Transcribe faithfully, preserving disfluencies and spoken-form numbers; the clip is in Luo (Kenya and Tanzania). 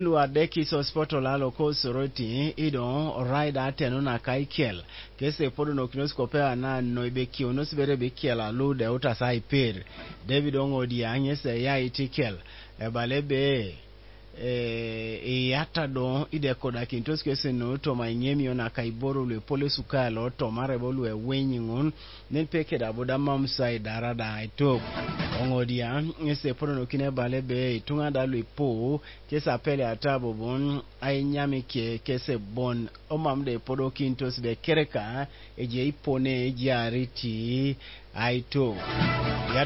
Lua deki sosporto lalo ko soroti ido raida tenu na kaikel kese podo no kinoskopea na noibeki onosibere bekiela lude utasai pir David Ongodi anyese ya itikel e balebe e yata do ide koda kintos kese no to manyemi ona kaiboro le pole sukalo to marebo le wenyingun nen peke da boda mamsai darada itop Ongodia ese podo no kine balebe itunga da le po kesa pele atabo bon ay nyami ke kese bon omamde podo kintos be kereka eje ipone eje ariti aito